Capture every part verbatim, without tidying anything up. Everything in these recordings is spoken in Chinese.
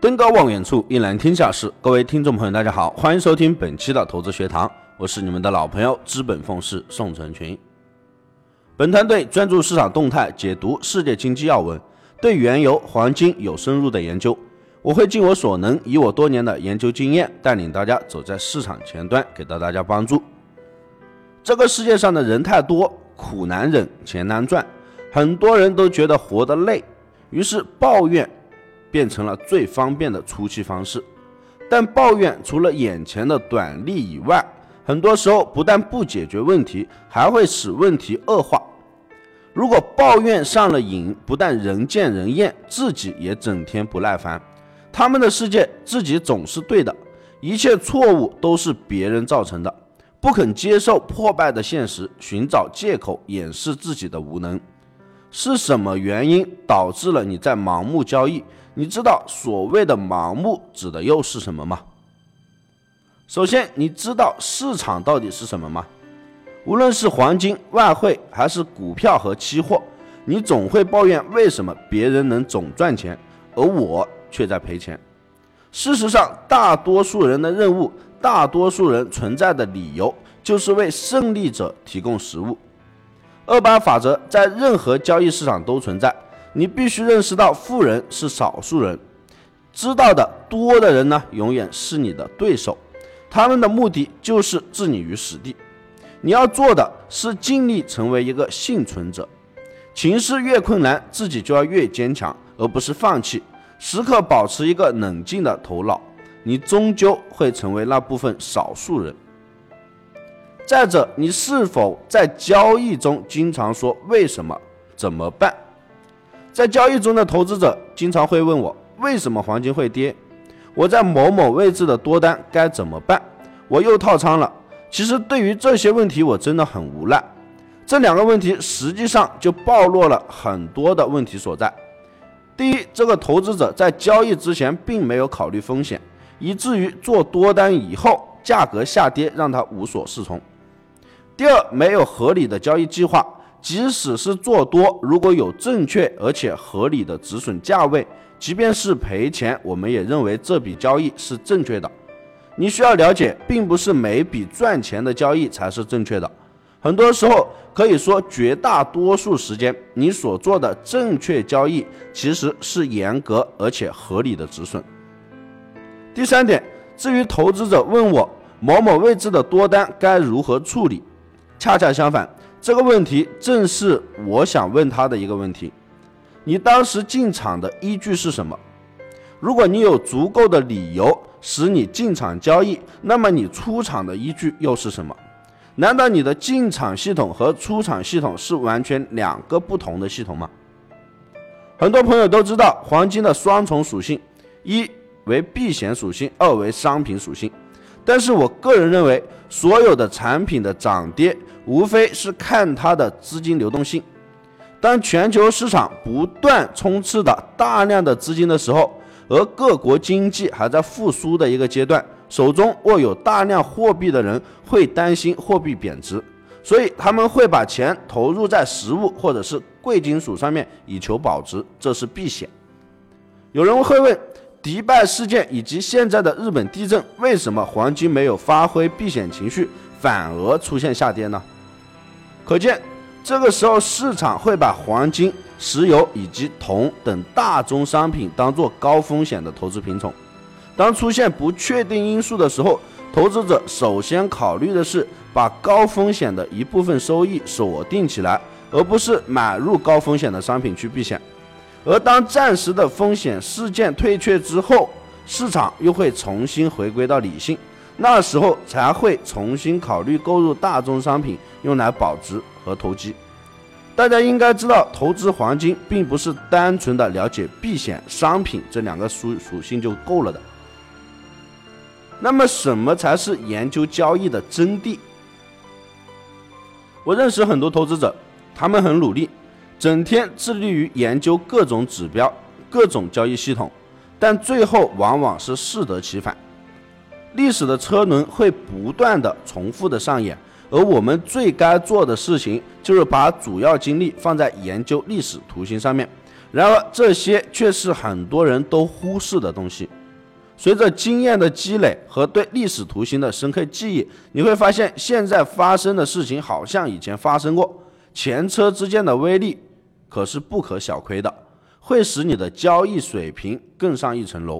登高望远处，一览天下事。各位听众朋友，大家好，欢迎收听本期的投资学堂，我是你们的老朋友资本奉仕宋成群。本团队专注市场动态，解读世界经济要闻，对原油、黄金有深入的研究。我会尽我所能，以我多年的研究经验，带领大家走在市场前端，给到大家帮助。这个世界上的人太多，苦难忍，钱难赚，很多人都觉得活得累，于是抱怨变成了最方便的出气方式。但抱怨除了眼前的短利以外，很多时候不但不解决问题，还会使问题恶化。如果抱怨上了瘾，不但人见人厌，自己也整天不耐烦。他们的世界自己总是对的，一切错误都是别人造成的，不肯接受破败的现实，寻找借口掩饰自己的无能。是什么原因导致了你在盲目交易？你知道所谓的盲目指的又是什么吗？首先，你知道市场到底是什么吗？无论是黄金、外汇还是股票和期货，你总会抱怨为什么别人能总赚钱，而我却在赔钱。事实上，大多数人的任务，大多数人存在的理由，就是为胜利者提供食物。二八法则在任何交易市场都存在，你必须认识到富人是少数人，知道的多的人呢，永远是你的对手，他们的目的就是置你于死地。你要做的是尽力成为一个幸存者，情势越困难，自己就要越坚强，而不是放弃，时刻保持一个冷静的头脑，你终究会成为那部分少数人。再者，你是否在交易中经常说为什么、怎么办？在交易中的投资者经常会问我，为什么黄金会跌？我在某某位置的多单该怎么办？我又套仓了。其实对于这些问题，我真的很无奈。这两个问题实际上就暴露了很多的问题所在。第一，这个投资者在交易之前并没有考虑风险，以至于做多单以后价格下跌让他无所适从。第二，没有合理的交易计划，即使是做多，如果有正确而且合理的止损价位，即便是赔钱，我们也认为这笔交易是正确的。你需要了解，并不是每笔赚钱的交易才是正确的，很多时候可以说绝大多数时间，你所做的正确交易其实是严格而且合理的止损。第三点，至于投资者问我某某位置的多单该如何处理，恰恰相反，这个问题正是我想问他的一个问题。你当时进场的依据是什么？如果你有足够的理由使你进场交易，那么你出场的依据又是什么？难道你的进场系统和出场系统是完全两个不同的系统吗？很多朋友都知道黄金的双重属性，一为避险属性，二为商品属性。但是我个人认为，所有的产品的涨跌无非是看它的资金流动性。当全球市场不断充斥的大量的资金的时候，而各国经济还在复苏的一个阶段，手中握有大量货币的人会担心货币贬值，所以他们会把钱投入在实物或者是贵金属上面以求保值，这是避险。有人会问，迪拜事件以及现在的日本地震，为什么黄金没有发挥避险情绪，反而出现下跌呢？可见这个时候市场会把黄金、石油以及铜等大宗商品当作高风险的投资品种。当出现不确定因素的时候，投资者首先考虑的是把高风险的一部分收益锁定起来，而不是买入高风险的商品去避险。而当暂时的风险事件退却之后，市场又会重新回归到理性，那时候才会重新考虑购入大宗商品用来保值和投机。大家应该知道，投资黄金并不是单纯的了解避险、商品这两个属属性就够了的。那么什么才是研究交易的真谛？我认识很多投资者，他们很努力，整天致力于研究各种指标、各种交易系统，但最后往往是适得其反。历史的车轮会不断的重复的上演， 而我们最该做的事情就是把主要精力放在研究历史图形上面。然而这些却是很多人都忽视的东西。随着经验的积累和对历史图形的深刻记忆，你会发现现在发生的事情好像以前发生过，前车之鉴的威力可是不可小窥的，会使你的交易水平更上一层楼。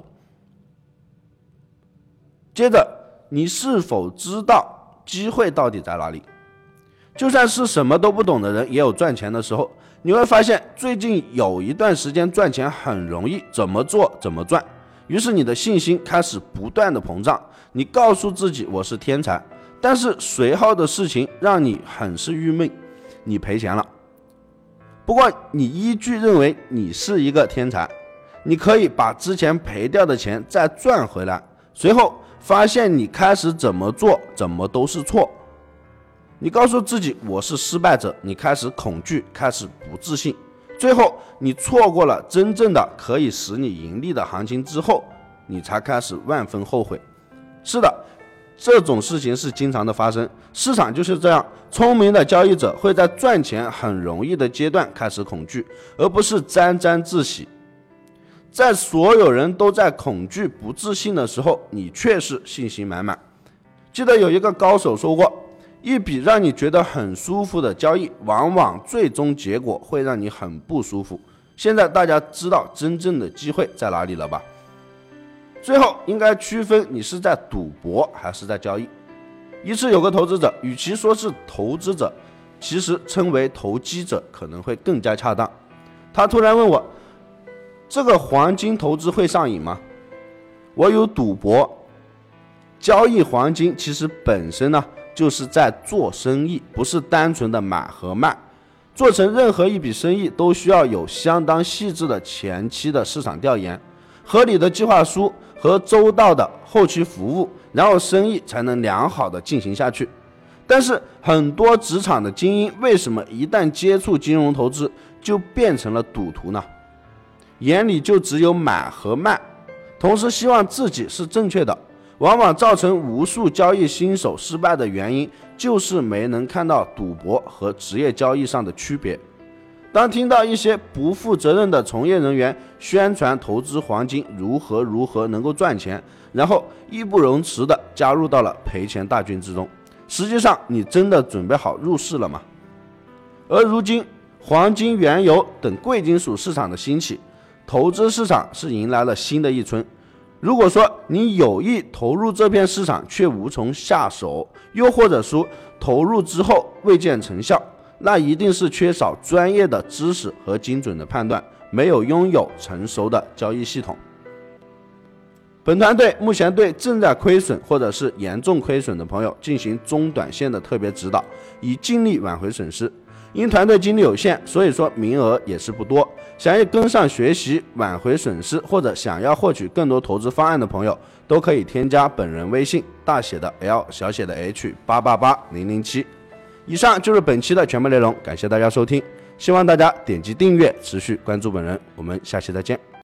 接着，你是否知道机会到底在哪里？就算是什么都不懂的人也有赚钱的时候。你会发现最近有一段时间赚钱很容易，怎么做怎么赚，于是你的信心开始不断的膨胀，你告诉自己我是天才，但是随后的事情让你很是郁闷，你赔钱了。不过你依据认为你是一个天才，你可以把之前赔掉的钱再赚回来，随后发现你开始怎么做怎么都是错。你告诉自己我是失败者，你开始恐惧，开始不自信，最后你错过了真正的可以使你盈利的行情之后，你才开始万分后悔。是的，这种事情是经常的发生，市场就是这样，聪明的交易者会在赚钱很容易的阶段开始恐惧，而不是沾沾自喜。在所有人都在恐惧不自信的时候，你却是信心满满。记得有一个高手说过，一笔让你觉得很舒服的交易，往往最终结果会让你很不舒服。现在大家知道真正的机会在哪里了吧？最后应该区分你是在赌博还是在交易。一次有个投资者，与其说是投资者，其实称为投机者可能会更加恰当。他突然问我，这个黄金投资会上瘾吗？我有赌博，交易黄金其实本身呢就是在做生意，不是单纯的买和卖。做成任何一笔生意都需要有相当细致的前期的市场调研、合理的计划书和周到的后期服务，然后生意才能良好的进行下去。但是很多职场的精英为什么一旦接触金融投资就变成了赌徒呢？眼里就只有买和卖，同时希望自己是正确的，往往造成无数交易新手失败的原因，就是没能看到赌博和职业交易上的区别。当听到一些不负责任的从业人员宣传投资黄金如何如何能够赚钱，然后义不容辞地加入到了赔钱大军之中，实际上你真的准备好入市了吗？而如今黄金、原油等贵金属市场的兴起，投资市场是迎来了新的一春。如果说你有意投入这片市场却无从下手，又或者说投入之后未见成效，那一定是缺少专业的知识和精准的判断，没有拥有成熟的交易系统。本团队目前对正在亏损或者是严重亏损的朋友进行中短线的特别指导，以尽力挽回损失。因团队精力有限，所以说名额也是不多。想要跟上学习挽回损失，或者想要获取更多投资方案的朋友，都可以添加本人微信，大写的 L 小写的 H 八八八零零七。以上就是本期的全部内容，感谢大家收听，希望大家点击订阅，持续关注本人，我们下期再见。